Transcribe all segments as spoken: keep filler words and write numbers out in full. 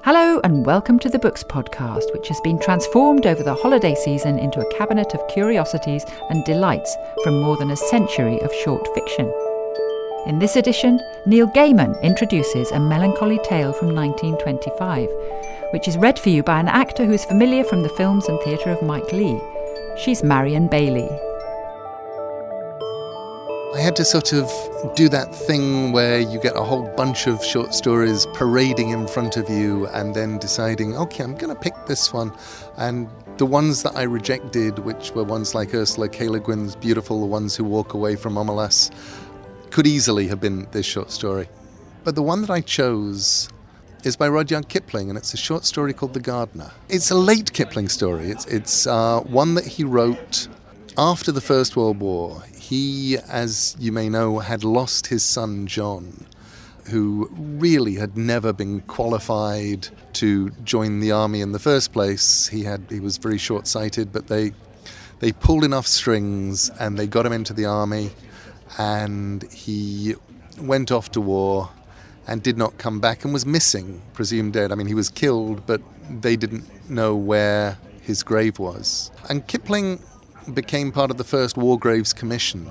Hello and welcome to the Books Podcast, which has been transformed over the holiday season into a cabinet of curiosities and delights from more than a century of short fiction. In this edition, Neil Gaiman introduces A Melancholy Tale from nineteen twenty-five, which is read for you by an actor who is familiar from the films and theatre of Mike Leigh. She's Marion Bailey. I had to sort of do that thing where you get a whole bunch of short stories parading in front of you and then deciding, okay, I'm going to pick this one. And the ones that I rejected, which were ones like Ursula K. Le Guin's Beautiful, The Ones Who Walk Away from Omelas, could easily have been this short story. But the one that I chose is by Rudyard Kipling, and it's a short story called The Gardener. It's a late Kipling story. It's, it's uh, one that he wrote after the First World War. He, as you may know, had lost his son John, who really had never been qualified to join the army in the first place. He had he was very short-sighted, but they they pulled enough strings and they got him into the army, and he went off to war and did not come back and was missing, presumed dead. I mean, he was killed, but they didn't know where his grave was. And Kipling became part of the first War Graves Commission.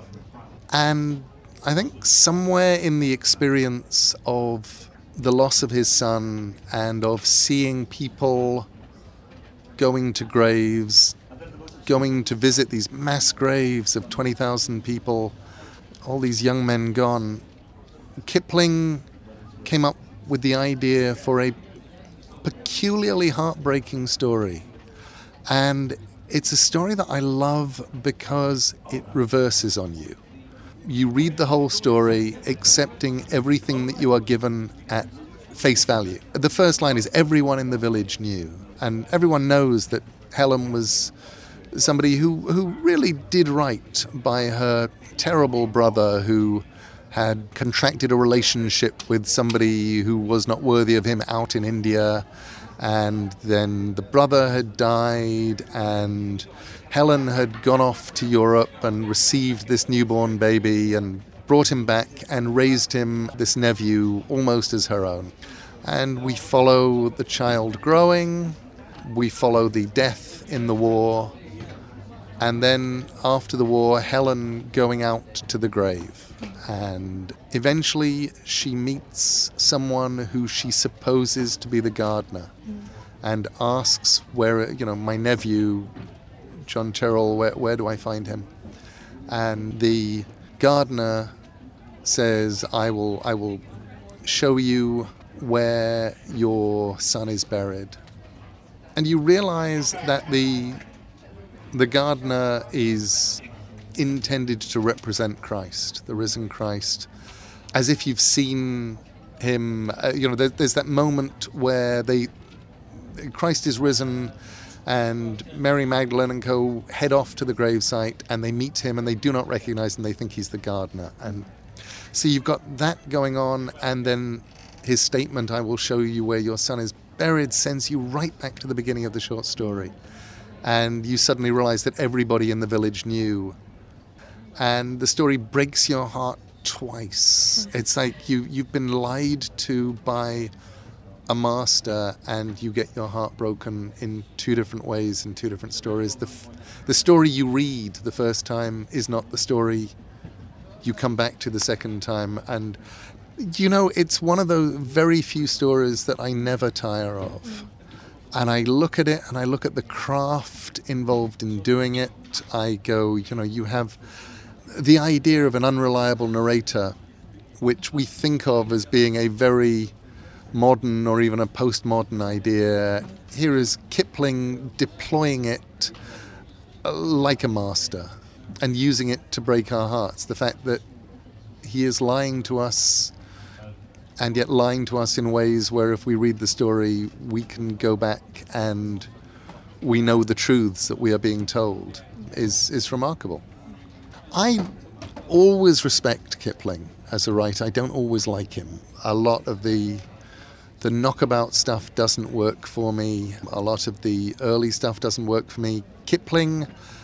And I think somewhere in the experience of the loss of his son and of seeing people going to graves, going to visit these mass graves of twenty thousand people, all these young men gone, Kipling came up with the idea for a peculiarly heartbreaking story. And it's a story that I love because it reverses on you. You read the whole story accepting everything that you are given at face value. The first line is, everyone in the village knew. And everyone knows that Helen was somebody who, who really did right by her terrible brother who had contracted a relationship with somebody who was not worthy of him out in India. And then the brother had died, and Helen had gone off to Europe and received this newborn baby and brought him back and raised him, this nephew, almost as her own. And we follow the child growing, we follow the death in the war, and then after the war, Helen going out to the grave. And eventually she meets someone who she supposes to be the gardener, mm. and asks where, you know, my nephew, John Terrell, where, where do I find him? And the gardener says, I will, I will show you where your son is buried. And you realize that the the gardener is intended to represent Christ, the risen Christ, as if you've seen him. Uh, you know, there, there's that moment where they, Christ is risen, and Mary Magdalene and co head off to the gravesite, and they meet him, and they do not recognize him. They think he's the gardener, and so you've got that going on, and then his statement, "I will show you where your son is buried," sends you right back to the beginning of the short story, and you suddenly realize that everybody in the village knew. And the story breaks your heart twice. Mm-hmm. It's like you, you've been lied to by a master, and you get your heart broken in two different ways, in two different stories. The, f- the story you read the first time is not the story you come back to the second time. And, you know, it's one of those very few stories that I never tire of. Mm-hmm. And I look at it, and I look at the craft involved in doing it. I go, you know, you have the idea of an unreliable narrator, which we think of as being a very modern or even a postmodern idea. Here is Kipling deploying it like a master and using it to break our hearts. The fact that he is lying to us, and yet lying to us in ways where if we read the story, we can go back and we know the truths that we are being told, is, is remarkable. I always respect Kipling as a writer. I don't always like him. A lot of the the knockabout stuff doesn't work for me. A lot of the early stuff doesn't work for me. Kipling,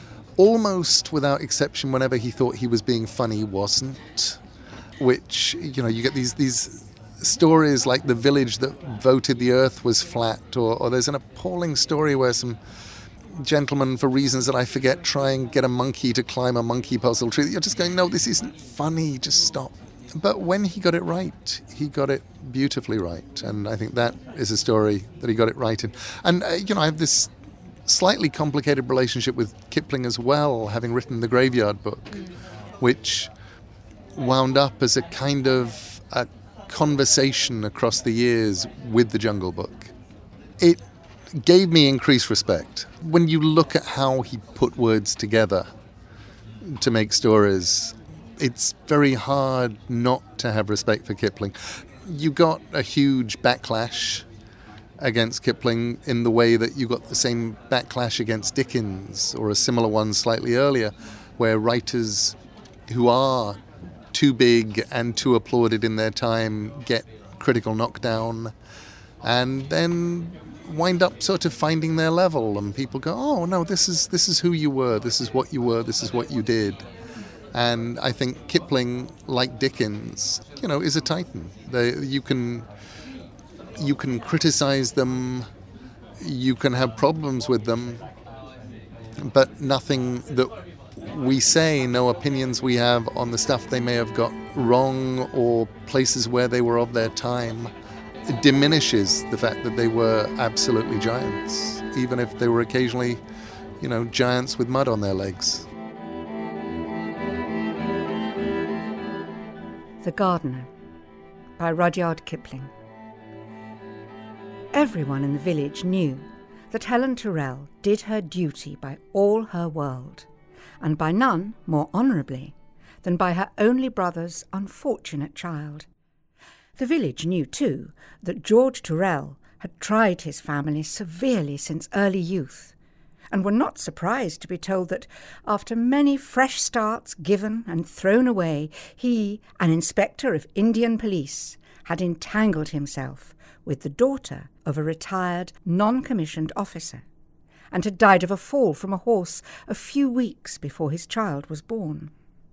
almost without exception, whenever he thought he was being funny, wasn't. Which, you know, you get these these stories like The Village That Voted the Earth Was Flat, or, or there's an appalling story where some gentlemen, for reasons that I forget, try and get a monkey to climb a monkey puzzle tree. You're just going, no, this isn't funny, just stop. But when he got it right, he got it beautifully right. And I think that is a story that he got it right in. And, uh, you know, I have this slightly complicated relationship with Kipling as well, having written the Graveyard Book, mm. which wound up as a kind of a conversation across the years with the Jungle Book. It gave me increased respect. When you look at how he put words together to make stories, it's very hard not to have respect for Kipling. You got a huge backlash against Kipling in the way that you got the same backlash against Dickens, or a similar one slightly earlier, where writers who are too big and too applauded in their time get critical knockdown and then wind up sort of finding their level, and people go, oh no, this is this is who you were, this is what you were, this is what you did. And I think Kipling, like Dickens, you know, is a titan. They, you can you can criticize them, you can have problems with them, but nothing that we say, no opinions we have on the stuff they may have got wrong or places where they were of their time, it diminishes the fact that they were absolutely giants, even if they were occasionally, you know, giants with mud on their legs. The Gardener by Rudyard Kipling. Everyone in the village knew that Helen Tyrrell did her duty by all her world, and by none more honourably than by her only brother's unfortunate child. The village knew, too, that George Tyrrell had tried his family severely since early youth, and were not surprised to be told that, after many fresh starts given and thrown away, he, an inspector of Indian police, had entangled himself with the daughter of a retired, non-commissioned officer, and had died of a fall from a horse a few weeks before his child was born.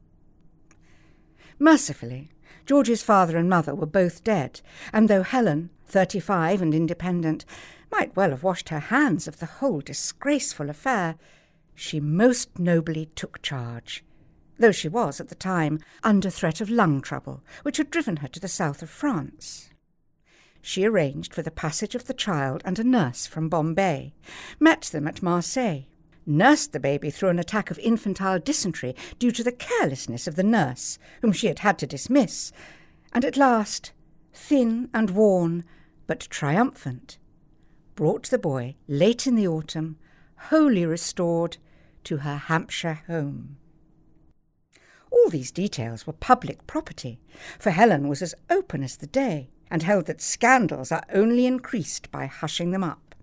Mercifully, George's father and mother were both dead, and though Helen, thirty-five and independent, might well have washed her hands of the whole disgraceful affair, she most nobly took charge, though she was, at the time, under threat of lung trouble, which had driven her to the south of France. She arranged for the passage of the child and a nurse from Bombay, met them at Marseille, nursed the baby through an attack of infantile dysentery due to the carelessness of the nurse, whom she had had to dismiss, and at last, thin and worn, but triumphant, brought the boy, late in the autumn, wholly restored, to her Hampshire home. All these details were public property, for Helen was as open as the day, and held that scandals are only increased by hushing them up.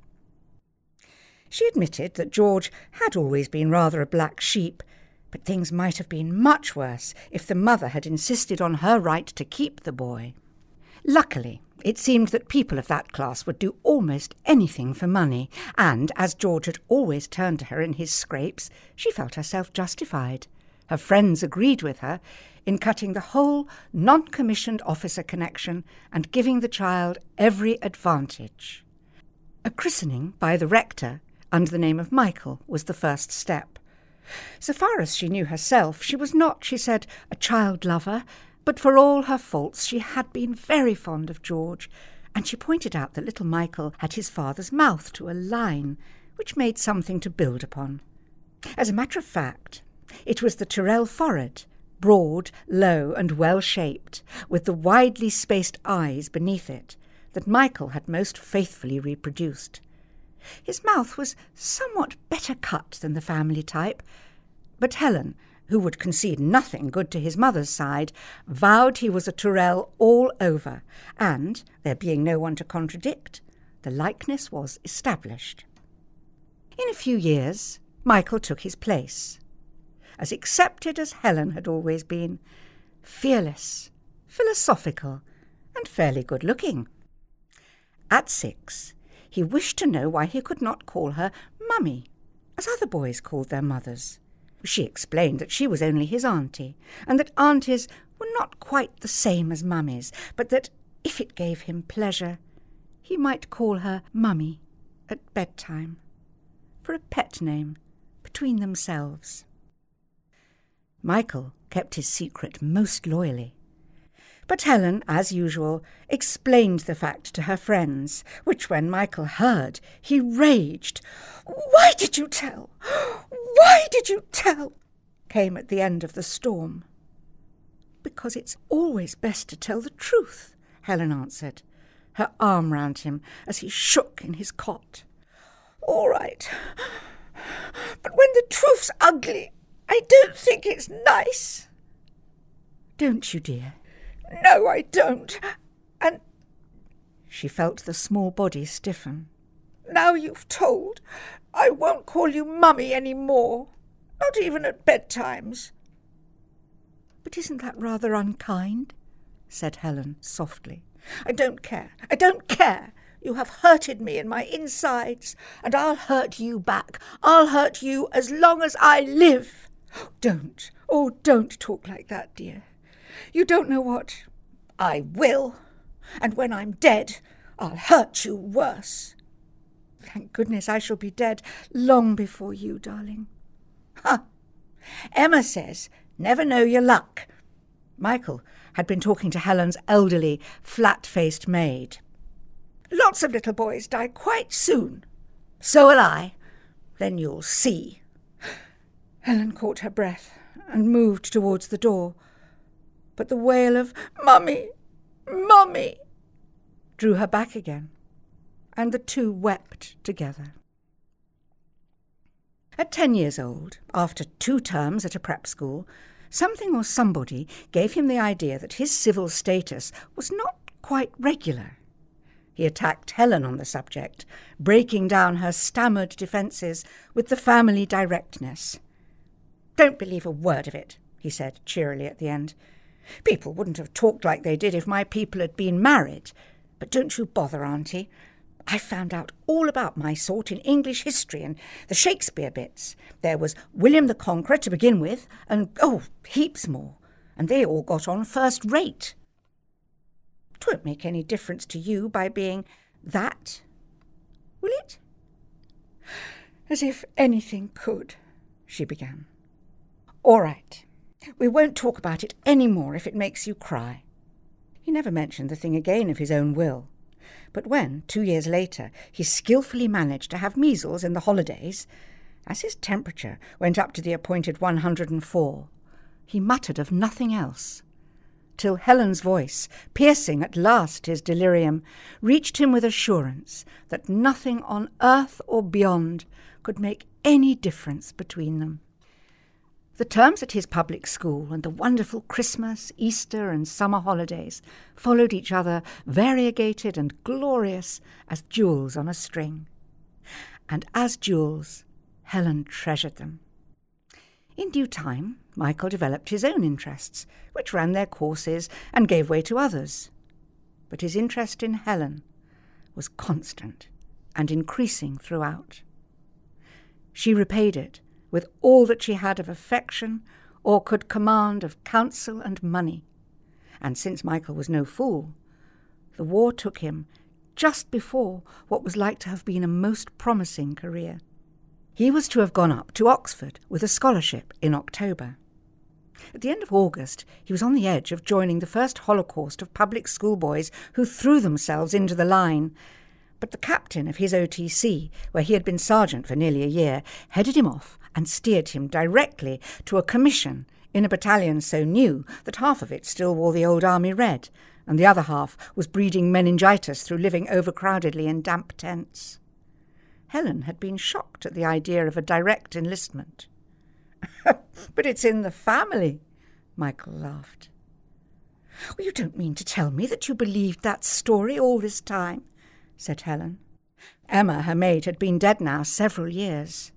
She admitted that George had always been rather a black sheep, but things might have been much worse if the mother had insisted on her right to keep the boy. Luckily, it seemed that people of that class would do almost anything for money, and, as George had always turned to her in his scrapes, she felt herself justified. Her friends agreed with her in cutting the whole non-commissioned officer connection and giving the child every advantage. A christening by the rector under the name of Michael was the first step. So far as she knew herself, she was not, she said, a child lover, but for all her faults she had been very fond of George, and she pointed out that little Michael had his father's mouth to a line, which made something to build upon. As a matter of fact, it was the Tyrrell forehead, broad, low, and well-shaped, with the widely spaced eyes beneath it, that Michael had most faithfully reproduced. His mouth was somewhat better cut than the family type, but Helen, who would concede nothing good to his mother's side, vowed he was a Tyrrell all over, and, there being no one to contradict, the likeness was established. In a few years, Michael took his place, as accepted as Helen had always been, fearless, philosophical, and fairly good-looking. At six, he wished to know why he could not call her Mummy, as other boys called their mothers. She explained that she was only his auntie, and that aunties were not quite the same as mummies, but that if it gave him pleasure, he might call her Mummy at bedtime, for a pet name between themselves. Michael kept his secret most loyally, but Helen, as usual, explained the fact to her friends, which when Michael heard, he raged. "Why did you tell? Why did you tell?" came at the end of the storm. "Because it's always best to tell the truth," Helen answered, her arm round him as he shook in his cot. "All right, but when the truth's ugly, I don't think it's nice." "Don't you, dear?" "No, I don't. And—" She felt the small body stiffen. "Now you've told, I won't call you Mummy any more, not even at bedtimes." "But isn't that rather unkind?" said Helen softly. "I don't care. I don't care. You have hurted me in my insides, and I'll hurt you back. I'll hurt you as long as I live. Don't, oh, don't talk like that, dear. You don't know what I will, and when I'm dead, I'll hurt you worse. Thank goodness I shall be dead long before you, darling." "Ha! Emma says, never know your luck." Michael had been talking to Helen's elderly, flat-faced maid. "Lots of little boys die quite soon. So will I. Then you'll see." Helen caught her breath and moved towards the door, but the wail of "Mummy, Mummy," drew her back again, and the two wept together. At ten years old, after two terms at a prep school, something or somebody gave him the idea that his civil status was not quite regular. He attacked Helen on the subject, breaking down her stammered defences with the family directness. "Don't believe a word of it," he said cheerily at the end. "People wouldn't have talked like they did if my people had been married. But don't you bother, Auntie. I found out all about my sort in English history and the Shakespeare bits. There was William the Conqueror to begin with, and, oh, heaps more, and they all got on first rate. It won't make any difference to you by being that, will it?" "As if anything could," she began. "All right. We won't talk about it any more if it makes you cry." He never mentioned the thing again of his own will. But when, two years later, he skilfully managed to have measles in the holidays, as his temperature went up to the appointed one hundred and four, he muttered of nothing else, till Helen's voice, piercing at last his delirium, reached him with assurance that nothing on earth or beyond could make any difference between them. The terms at his public school and the wonderful Christmas, Easter and summer holidays followed each other, variegated and glorious as jewels on a string. And as jewels, Helen treasured them. In due time, Michael developed his own interests, which ran their courses and gave way to others. But his interest in Helen was constant and increasing throughout. She repaid it with all that she had of affection or could command of counsel and money. And since Michael was no fool, the war took him just before what was like to have been a most promising career. He was to have gone up to Oxford with a scholarship in October. At the end of August, he was on the edge of joining the first holocaust of public schoolboys who threw themselves into the line. But the captain of his O T C, where he had been sergeant for nearly a year, headed him off and steered him directly to a commission in a battalion so new that half of it still wore the old army red, and the other half was breeding meningitis through living overcrowdedly in damp tents. Helen had been shocked at the idea of a direct enlistment. "But it's in the family," Michael laughed. "Well, you don't mean to tell me that you believed that story all this time," said Helen. Emma, her maid, had been dead now several years.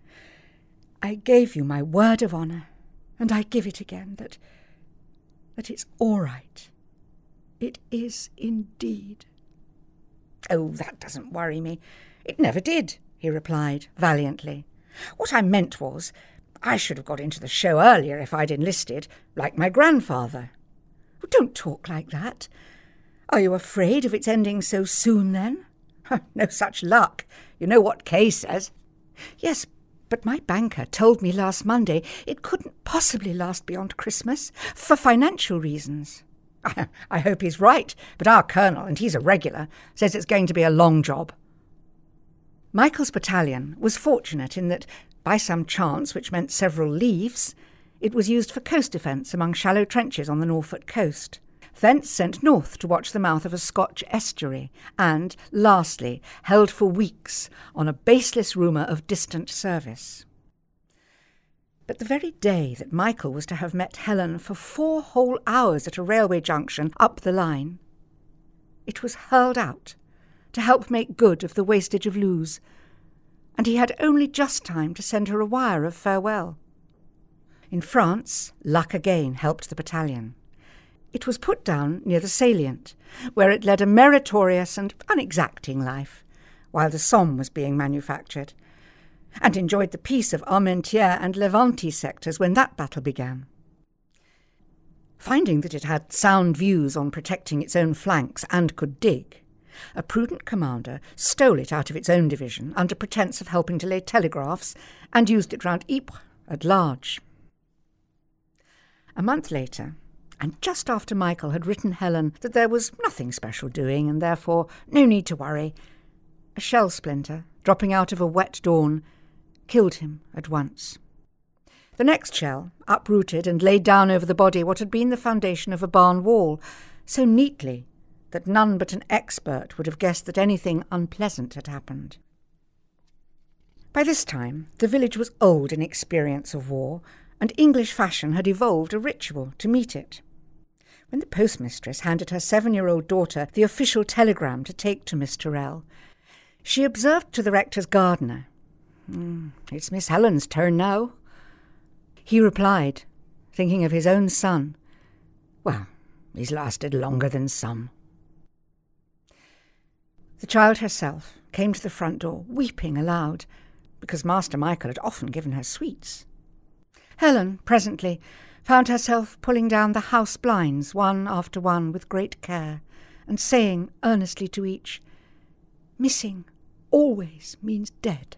"I gave you my word of honour, and I give it again, that, that it's all right. It is indeed." "Oh, that doesn't worry me. It never did," he replied valiantly. "What I meant was, I should have got into the show earlier if I'd enlisted, like my grandfather." "Don't talk like that. Are you afraid of its ending so soon, then? No such luck. You know what Kay says. Yes, but my banker told me last Monday it couldn't possibly last beyond Christmas, for financial reasons. I, I hope he's right, but our colonel, and he's a regular, says it's going to be a long job. Michael's battalion was fortunate in that, by some chance which meant several leaves, it was used for coast defence among shallow trenches on the Norfolk coast, thence sent north to watch the mouth of a Scotch estuary, and, lastly, held for weeks on a baseless rumour of distant service. But the very day that Michael was to have met Helen for four whole hours at a railway junction up the line, it was hurled out to help make good of the wastage of Lewes, and he had only just time to send her a wire of farewell. In France, luck again helped the battalion. It was put down near the salient, where it led a meritorious and unexacting life, while the Somme was being manufactured, and enjoyed the peace of Armentières and Levante sectors when that battle began. Finding that it had sound views on protecting its own flanks and could dig, a prudent commander stole it out of its own division under pretence of helping to lay telegraphs and used it round Ypres at large. A month later, and just after Michael had written Helen that there was nothing special doing and therefore no need to worry, a shell splinter, dropping out of a wet dawn, killed him at once. The next shell uprooted and laid down over the body what had been the foundation of a barn wall, so neatly that none but an expert would have guessed that anything unpleasant had happened. By this time, the village was old in experience of war, and English fashion had evolved a ritual to meet it. When the postmistress handed her seven-year-old daughter the official telegram to take to Miss Tyrrell, she observed to the rector's gardener, mm, "It's Miss Helen's turn now." He replied, thinking of his own son, "Well, he's lasted longer than some." The child herself came to the front door, weeping aloud, because Master Michael had often given her sweets. Helen, presently, found herself pulling down the house blinds one after one with great care, and saying earnestly to each, "Missing always means dead."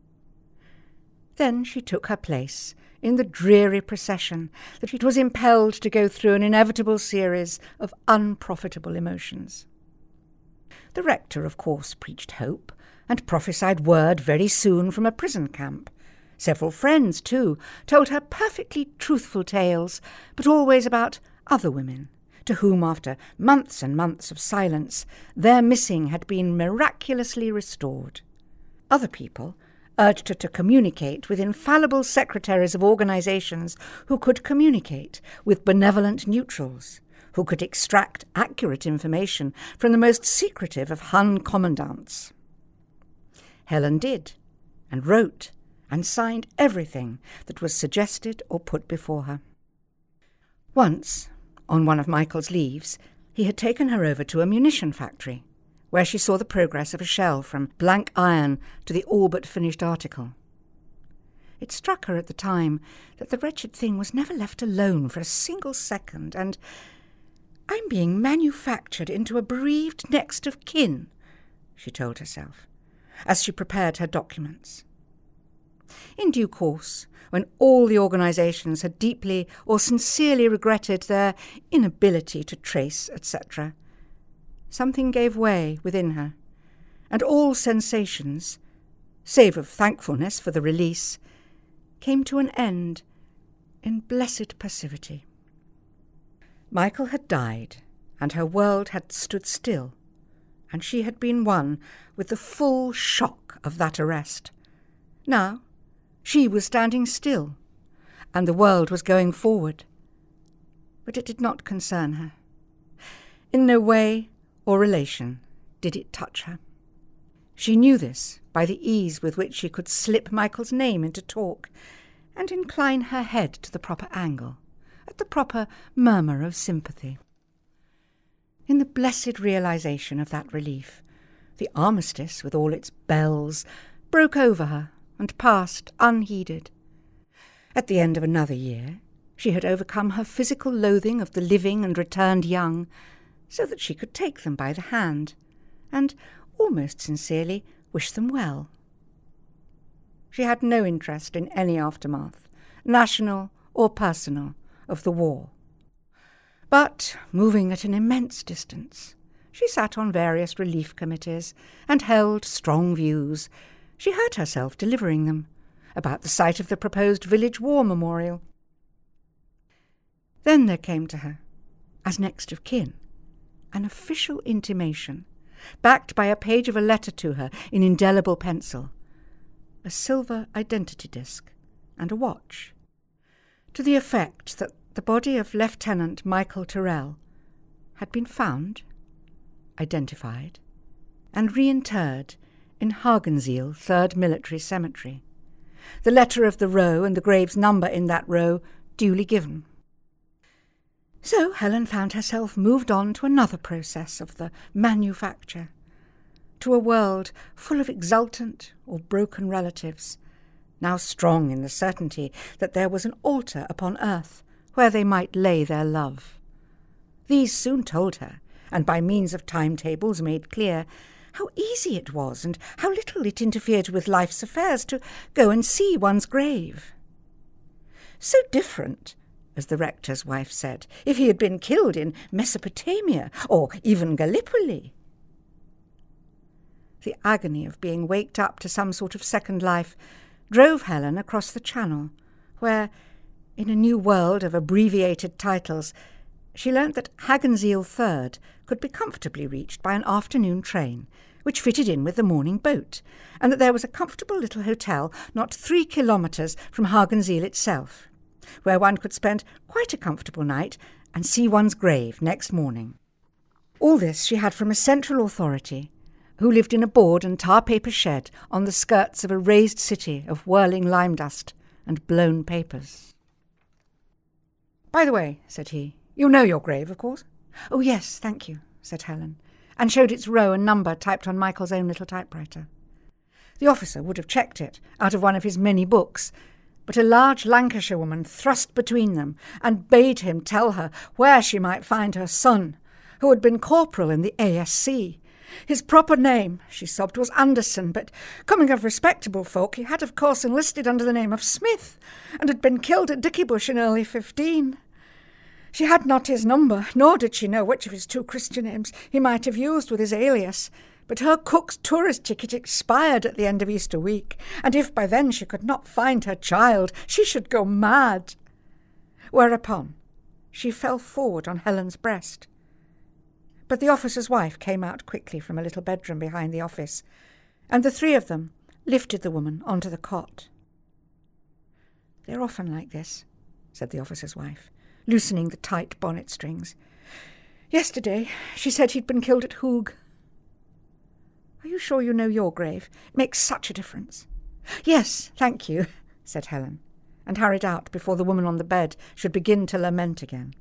Then she took her place in the dreary procession that it was impelled to go through an inevitable series of unprofitable emotions. The rector, of course, preached hope, and prophesied word very soon from a prison camp. Several friends, too, told her perfectly truthful tales, but always about other women, to whom, after months and months of silence, their missing had been miraculously restored. Other people urged her to communicate with infallible secretaries of organisations who could communicate with benevolent neutrals, who could extract accurate information from the most secretive of Hun commandants. Helen did, and wrote, and signed everything that was suggested or put before her. Once, on one of Michael's leaves, he had taken her over to a munition factory, where she saw the progress of a shell from blank iron to the all but finished article. It struck her at the time that the wretched thing was never left alone for a single second, and "I'm being manufactured into a bereaved next of kin," she told herself, as she prepared her documents. In due course, when all the organisations had deeply or sincerely regretted their inability to trace, et cetera, something gave way within her, and all sensations, save of thankfulness for the release, came to an end in blessed passivity. Michael had died, and her world had stood still, and she had been one with the full shock of that arrest. Now she was standing still, and the world was going forward. But it did not concern her. In no way or relation did it touch her. She knew this by the ease with which she could slip Michael's name into talk, and incline her head to the proper angle, at the proper murmur of sympathy. In the blessed realization of that relief, the armistice, with all its bells, broke over her and passed unheeded. At the end of another year, she had overcome her physical loathing of the living and returned young, so that she could take them by the hand and, almost sincerely, wish them well. She had no interest in any aftermath, national or personal, of the war. But, moving at an immense distance, she sat on various relief committees and held strong views. She heard herself delivering them about the site of the proposed village war memorial. Then there came to her, as next of kin, an official intimation, backed by a page of a letter to her in indelible pencil, a silver identity disc and a watch, to the effect that the body of Lieutenant Michael Tyrrell had been found, identified, and reinterred in Hagensiel Third Military Cemetery, the letter of the row and the grave's number in that row duly given. So Helen found herself moved on to another process of the manufacture, to a world full of exultant or broken relatives, now strong in the certainty that there was an altar upon earth where they might lay their love. These soon told her, and by means of timetables made clear, how easy it was and how little it interfered with life's affairs to go and see one's grave. So different, as the rector's wife said, if he had been killed in Mesopotamia or even Gallipoli. The agony of being waked up to some sort of second life drove Helen across the Channel, where, in a new world of abbreviated titles, she learnt that Hagensiel Third could be comfortably reached by an afternoon train, which fitted in with the morning boat, and that there was a comfortable little hotel not three kilometres from Hagensiel itself, where one could spend quite a comfortable night and see one's grave next morning. All this she had from a central authority, who lived in a board and tar-paper shed on the skirts of a raised city of whirling lime dust and blown papers. "By the way," said he, "you know your grave, of course?" "Oh, yes, thank you," said Helen, and showed its row and number typed on Michael's own little typewriter. The officer would have checked it out of one of his many books, but a large Lancashire woman thrust between them and bade him tell her where she might find her son, who had been corporal in the A S C. His proper name, she sobbed, was Anderson, but coming of respectable folk, he had of course enlisted under the name of Smith, and had been killed at Dickiebush in early fifteen. She had not his number, nor did she know which of his two Christian names he might have used with his alias, but her cook's tourist ticket expired at the end of Easter week, and if by then she could not find her child, she should go mad. Whereupon she fell forward on Helen's breast. But the officer's wife came out quickly from a little bedroom behind the office, and the three of them lifted the woman onto the cot. "They're often like this," said the officer's wife, loosening the tight bonnet strings. "Yesterday she said he'd been killed at Hoog." "Are you sure you know your grave? It makes such a difference." "Yes, thank you," said Helen, and hurried out before the woman on the bed should begin to lament again.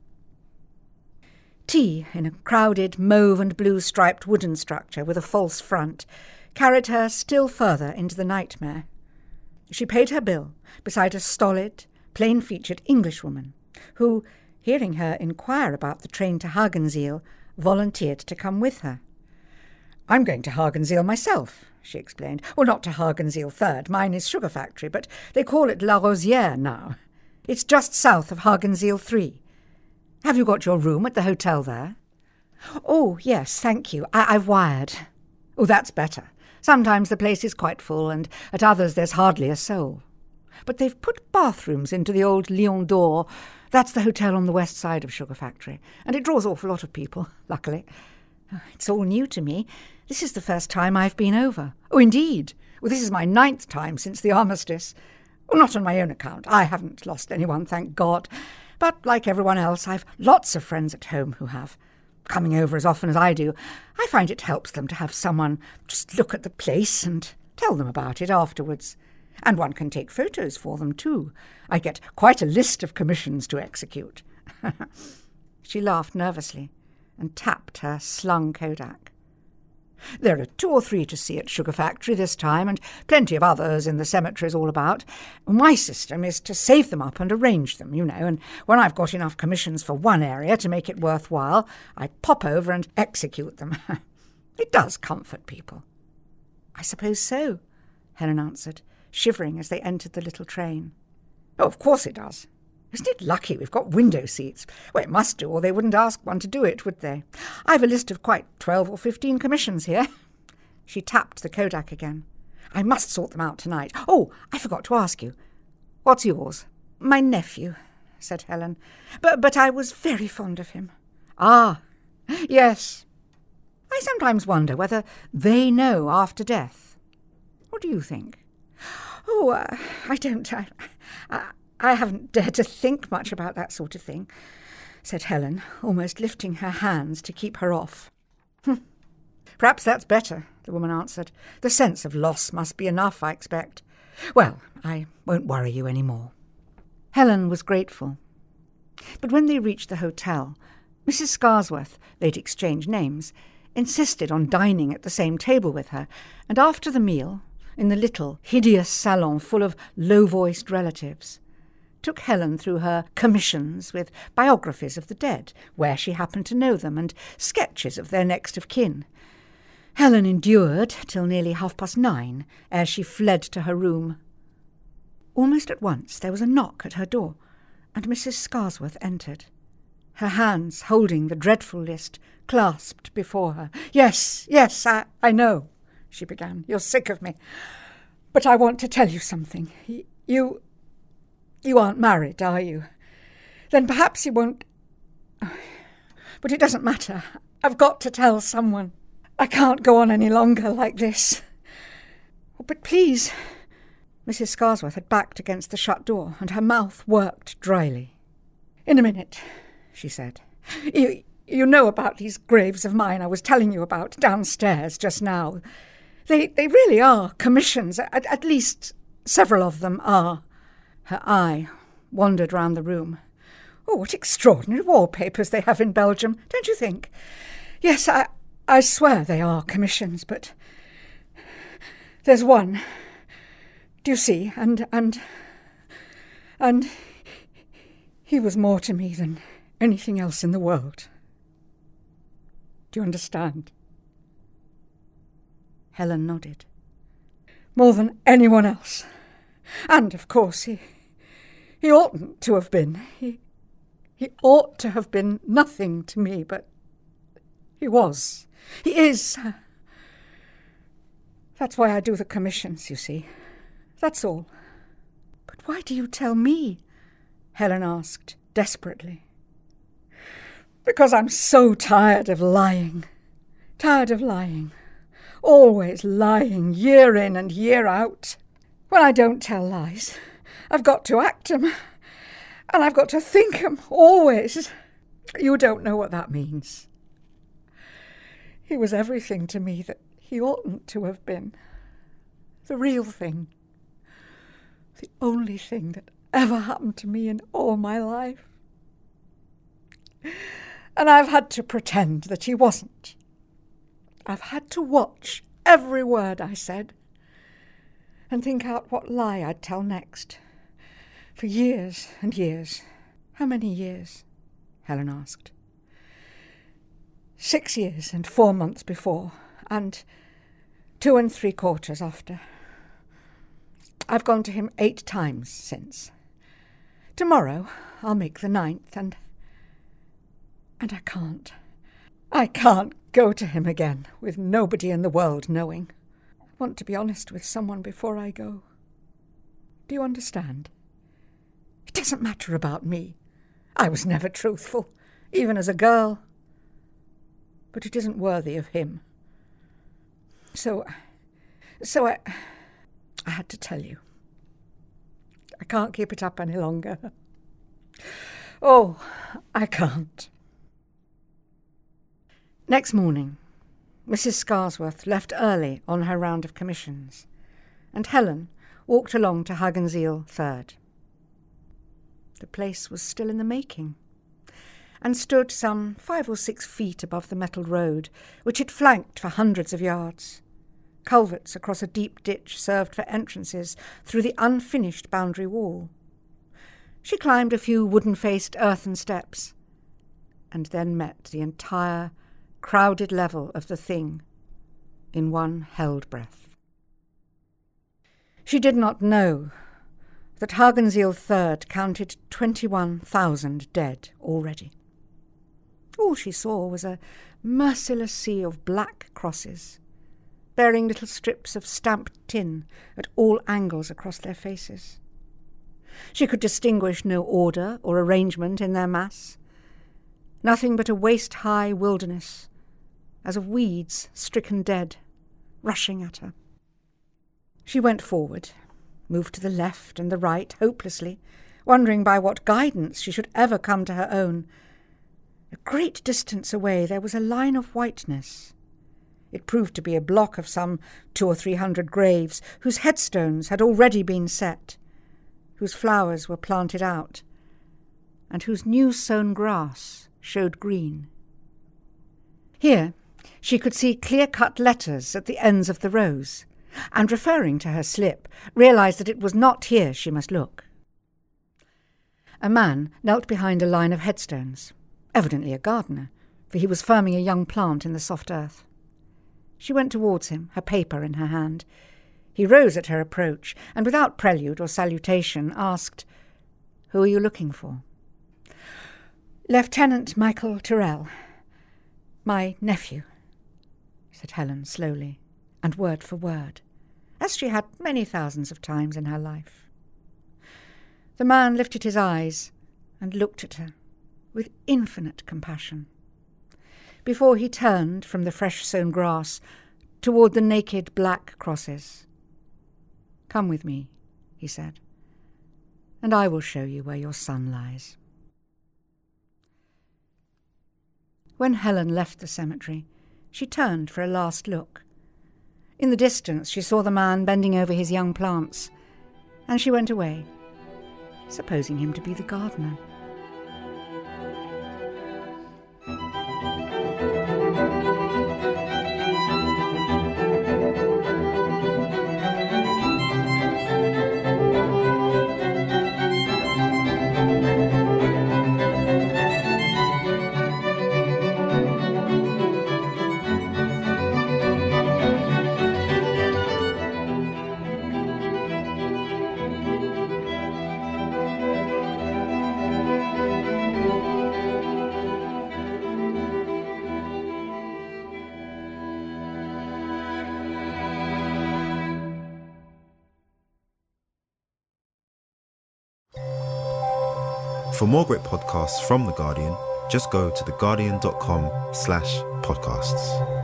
Tea, in a crowded mauve and blue striped wooden structure with a false front, carried her still further into the nightmare. She paid her bill beside a stolid, plain-featured Englishwoman, who, hearing her inquire about the train to Hagensiel, volunteered to come with her. "I'm going to Hagensiel myself," she explained. "Well, not to Hagensiel Third. Mine is sugar factory, but they call it La Rosière now. It's just south of Hagensiel Three. Have you got your room at the hotel there?" "Oh, yes, thank you. I- I've wired." "Oh, that's better. Sometimes the place is quite full, and at others there's hardly a soul. But they've put bathrooms into the old Lion d'Or. That's the hotel on the west side of Sugar Factory, and it draws awful lot of people, luckily. It's all new to me. This is the first time I've been over." "Oh, indeed? Well, this is my ninth time since the armistice. Well, not on my own account. I haven't lost anyone, thank God. But like everyone else, I've lots of friends at home who have. Coming over as often as I do, I find it helps them to have someone just look at the place and tell them about it afterwards. And one can take photos for them, too. I get quite a list of commissions to execute." She laughed nervously and tapped her slung Kodak. There are two or three to see at Sugar Factory this time, and plenty of others in the cemeteries all about. My system is to save them up and arrange them, you know, and when I've got enough commissions for one area to make it worthwhile, I pop over and execute them. It does comfort people. I suppose so, Helen answered, shivering as they entered the little train. Oh, of course it does. Isn't it lucky we've got window seats? Well, it must do, or they wouldn't ask one to do it, would they? I've a list of quite twelve or fifteen commissions here. She tapped the Kodak again. I must sort them out tonight. Oh, I forgot to ask you. What's yours? My nephew, said Helen. But, but I was very fond of him. Ah, yes. I sometimes wonder whether they know after death. What do you think? Oh, uh, I don't... I, I, I haven't dared to think much about that sort of thing, said Helen, almost lifting her hands to keep her off. Hm. Perhaps that's better, the woman answered. The sense of loss must be enough, I expect. Well, I won't worry you any more. Helen was grateful. But when they reached the hotel, Missus Scarsworth, they'd exchanged names, insisted on dining at the same table with her, and after the meal, in the little, hideous salon full of low-voiced relatives, took Helen through her commissions with biographies of the dead, where she happened to know them, and sketches of their next of kin. Helen endured till nearly half past nine, ere she fled to her room. Almost at once there was a knock at her door, and Missus Scarsworth entered, her hands holding the dreadful list clasped before her. Yes, yes, I, I know, she began. You're sick of me. But I want to tell you something. You... You aren't married, are you? Then perhaps you won't... But it doesn't matter. I've got to tell someone. I can't go on any longer like this. Oh, but please... Missus Scarsworth had backed against the shut door, and her mouth worked dryly. In a minute, she said. You, you know about these graves of mine I was telling you about downstairs just now. They, they really are commissions. At, at least several of them are. Her eye wandered round the room. Oh, what extraordinary wallpapers they have in Belgium, don't you think? Yes, I, I swear they are commissions, but there's one. Do you see? And, and, and he was more to me than anything else in the world. Do you understand? Helen nodded. More than anyone else. And, of course, he he oughtn't to have been. He, he ought to have been nothing to me, but he was. He is. That's why I do the commissions, you see. That's all. But why do you tell me? Helen asked, desperately. Because I'm so tired of lying. Tired of lying. Always lying, year in and year out. When I don't tell lies, I've got to act 'em, and I've got to think 'em, always. You don't know what that means. He was everything to me that he oughtn't to have been. The real thing. The only thing that ever happened to me in all my life. And I've had to pretend that he wasn't. I've had to watch every word I said and think out what lie I'd tell next. For years and years. How many years? Helen asked. Six years and four months before, and two and three quarters after. I've gone to him eight times since. Tomorrow I'll make the ninth, and... and I can't. I can't go to him again, with nobody in the world knowing. I want to be honest with someone before I go. Do you understand? It doesn't matter about me. I was never truthful, even as a girl. But it isn't worthy of him. So, so I, I had to tell you. I can't keep it up any longer. Oh, I can't. Next morning, Missus Scarsworth left early on her round of commissions, and Helen walked along to Hagenzeal Third. The place was still in the making, and stood some five or six feet above the metalled road, which it flanked for hundreds of yards. Culverts across a deep ditch served for entrances through the unfinished boundary wall. She climbed a few wooden-faced earthen steps, and then met the entire crowded level of the thing in one held breath. She did not know that Hagensiel Third counted twenty-one thousand dead already. All she saw was a merciless sea of black crosses, bearing little strips of stamped tin at all angles across their faces. She could distinguish no order or arrangement in their mass, nothing but a waist-high wilderness, as of weeds stricken dead, rushing at her. She went forward, moved to the left and the right hopelessly, wondering by what guidance she should ever come to her own. A great distance away there was a line of whiteness. It proved to be a block of some two or three hundred graves, whose headstones had already been set, whose flowers were planted out, and whose new-sown grass showed green. Here she could see clear-cut letters at the ends of the rows, and referring to her slip, realised that it was not here she must look. A man knelt behind a line of headstones, evidently a gardener, for he was firming a young plant in the soft earth. She went towards him, her paper in her hand. He rose at her approach, and without prelude or salutation asked, "Who are you looking for?" "Lieutenant Michael Tyrrell, my nephew," said Helen slowly, and word for word, as she had many thousands of times in her life. The man lifted his eyes and looked at her with infinite compassion, before he turned from the fresh-sown grass toward the naked black crosses. "Come with me," he said, "and I will show you where your son lies." When Helen left the cemetery, she turned for a last look. In the distance she saw the man bending over his young plants, and she went away, supposing him to be the gardener. For more great podcasts from The Guardian, just go to theguardian dot com slash podcasts.